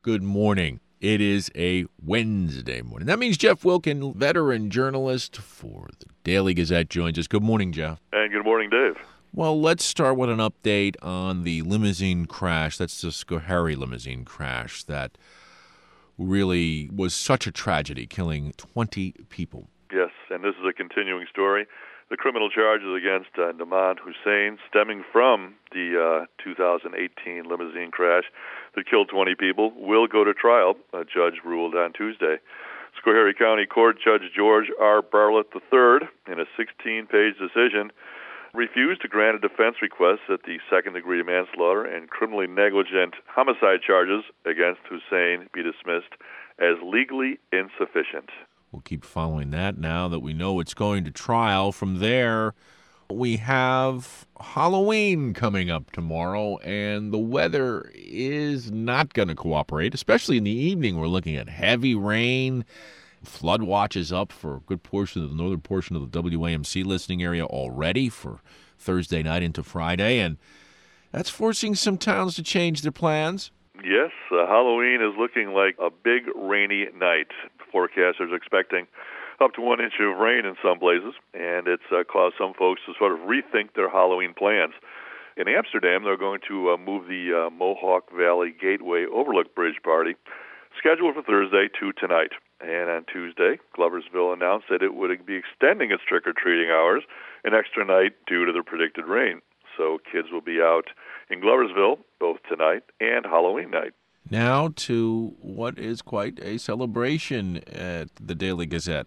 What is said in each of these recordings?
Good morning. It is a Wednesday morning. That means Jeff Wilken, veteran journalist for the Daily Gazette, joins us. Good morning, Jeff. And good morning, Dave. Well, let's start with an update on the limousine crash. That's the Schoharie limousine crash that really was such a tragedy, killing 20 people. Yes, and this is a continuing story. The criminal charges against Naman Hussain, stemming from the 2018 limousine crash that killed 20 people, will go to trial, a judge ruled on Tuesday. Schoharie County Court Judge George R. Bartlett III, in a 16-page decision, refused to grant a defense request that the second-degree manslaughter and criminally negligent homicide charges against Hussain be dismissed as legally insufficient. We'll keep following that now that we know it's going to trial. From there, we have Halloween coming up tomorrow, and the weather is not going to cooperate, especially in the evening. We're looking at heavy rain. Flood watch is up for a good portion of the northern portion of the WAMC listening area already for Thursday night into Friday, and that's forcing some towns to change their plans. Yes, Halloween is looking like a big rainy night. Forecasters are expecting up to 1 inch of rain in some places, and it's caused some folks to sort of rethink their Halloween plans. In Amsterdam, they're going to move the Mohawk Valley Gateway Overlook Bridge party, scheduled for Thursday to tonight. And on Tuesday, Gloversville announced that it would be extending its trick-or-treating hours an extra night due to the predicted rain. So kids will be out in Gloversville both tonight and Halloween night. Now to what is quite a celebration at the Daily Gazette,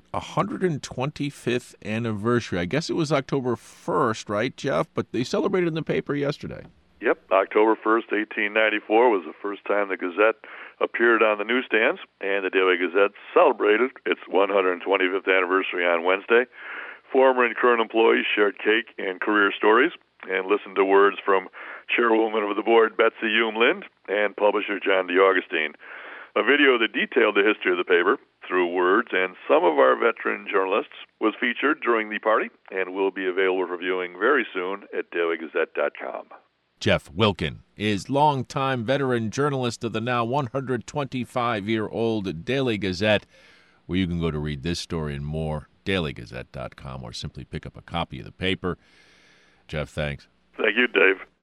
125th anniversary. I guess it was October 1st, right, Jeff? But they celebrated in the paper yesterday. Yep, October 1st, 1894 was the first time the Gazette appeared on the newsstands, and the Daily Gazette celebrated its 125th anniversary on Wednesday. Former and current employees shared cake and career stories and listened to words from chairwoman of the board Betsy Hume Lind and publisher John DeAugustine. A video that detailed the history of the paper through words and some of our veteran journalists was featured during the party and will be available for viewing very soon at dailygazette.com. Jeff Wilken is longtime veteran journalist of the now 125-year-old Daily Gazette, where you can go to read this story and more, dailygazette.com, or simply pick up a copy of the paper. Jeff, thanks. Thank you, Dave.